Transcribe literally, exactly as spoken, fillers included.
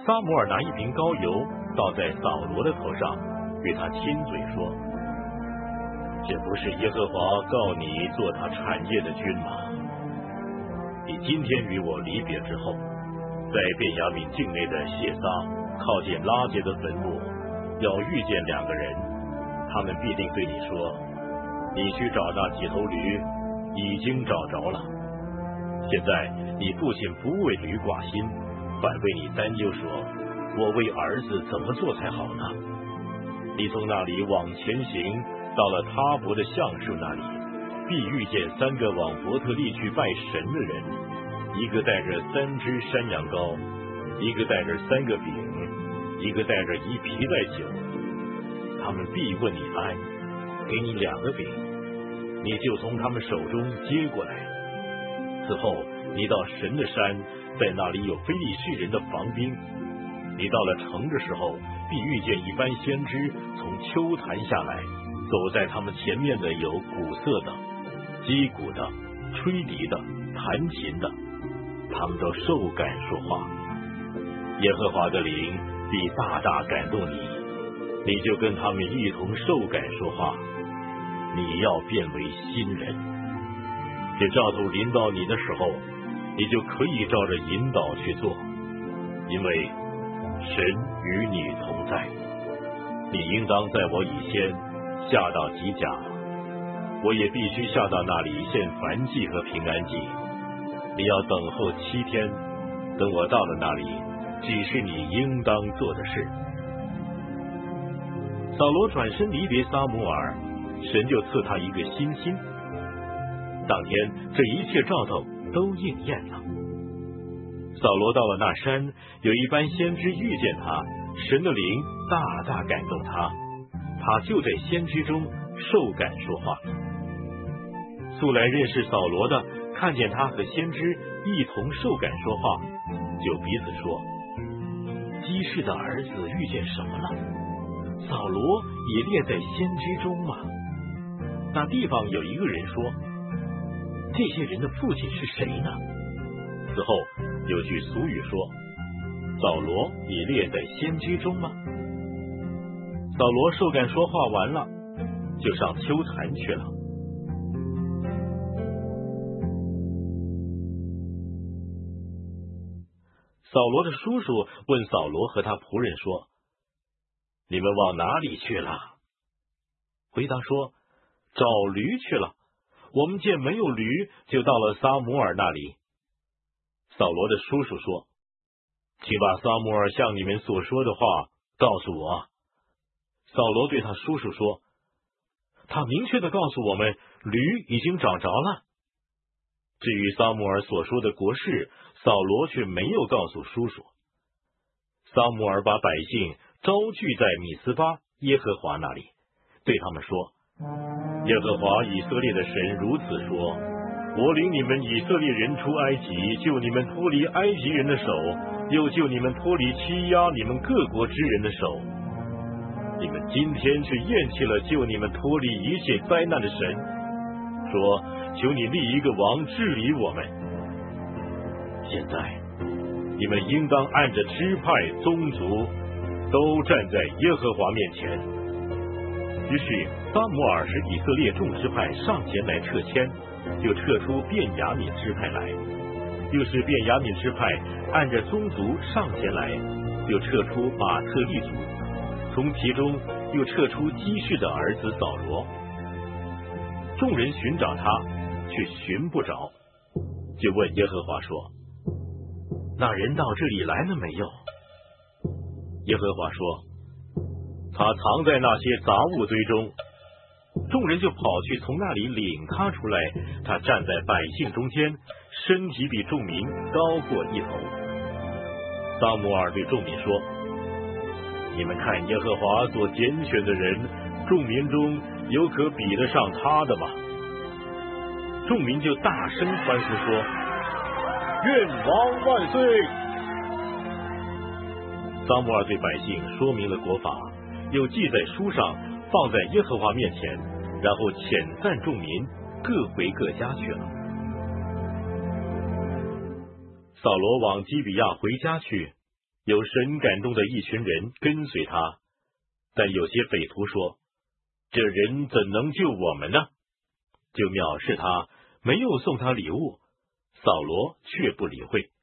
撒母耳拿一瓶膏油倒在扫罗的头上，对他亲嘴说：这不是耶和华告你做他产业的君吗？你今天与我离别之后，在便雅悯境内的谢撒靠近拉结的坟墓，要遇见两个人，他们必定对你说：你去找那几头驴，已经找着了。现在你父亲不为驴挂心，反为你担忧，说：我为儿子怎么做才好呢？你从那里往前行，到了他伯的橡树那里，必遇见三个往伯特利去拜神的人，一个带着三只山羊羔，一个带着三个饼，一个带着一皮带酒。他们必问你安，给你两个饼，你就从他们手中接过来。此后你到神的山，在那里有非利士人的防兵。你到了城的时候，必遇见一班先知从丘坛下来，走在他们前面的有鼓瑟的、击鼓的、吹笛的、弹琴的，他们都受感说话。耶和华的灵必大大感动你，你就跟他们一同受感说话，你要变为新人。这兆头临到你的时候，你就可以照着引导去做，因为神与你同在。你应当在我以先下到吉甲，我也必须下到那里献燔祭和平安祭。你要等候七天，等我到了那里，只是你应当做的事。扫罗转身离别撒母耳，神就赐他一个新心。当天这一切兆头都应验了。扫罗到了那山，有一班先知遇见他，神的灵大大感动他，他就在先知中受感说话。素来认识扫罗的，看见他和先知一同受感说话，就彼此说：基士的儿子遇见什么了？扫罗也列在先知中吗？那地方有一个人说：这些人的父亲是谁呢？此后有句俗语说：扫罗也列在先知中吗？扫罗受感说话完了，就上丘坛去了。扫罗的叔叔问扫罗和他仆人说：你们往哪里去了？回答说：找驴去了。我们见没有驴，就到了撒母耳那里。扫罗的叔叔说：请把撒母耳向你们所说的话告诉我。扫罗对他叔叔说：他明确的告诉我们，驴已经找着了。至于撒母耳所说的国事，扫罗却没有告诉叔叔。撒母耳把百姓招聚在米斯巴耶和华那里，对他们说：耶和华以色列的神如此说：我领你们以色列人出埃及，救你们脱离埃及人的手，又救你们脱离欺压你们各国之人的手。你们今天却厌弃了救你们脱离一切灾难的神，说：求你立一个王治理我们。现在你们应当按着支派宗族都站在耶和华面前。于是撒母耳使以色列众支派上前来撤迁，就撤出便雅悯支派来；又是便雅悯支派按着宗族上前来，又撤出马特利族，从其中又撤出基士的儿子扫罗。众人寻找他，却寻不着，就问耶和华说：那人到这里来了没有？耶和华说：他藏在那些杂物堆中。众人就跑去从那里领他出来，他站在百姓中间，身体比众民高过一头。撒母耳对众民说：你们看耶和华所拣选的人，众民中有可比得上他的吗？众民就大声欢呼说：愿王万岁！撒母耳对百姓说明了国法，又记在书上，放在耶和华面前，然后遣散众民，各回各家去了。扫罗往基比亚回家去， 有神感动的一群人跟随他，但有些匪徒说：“这人怎能救我们呢？”就藐视他，没有送他礼物。扫罗却不理会。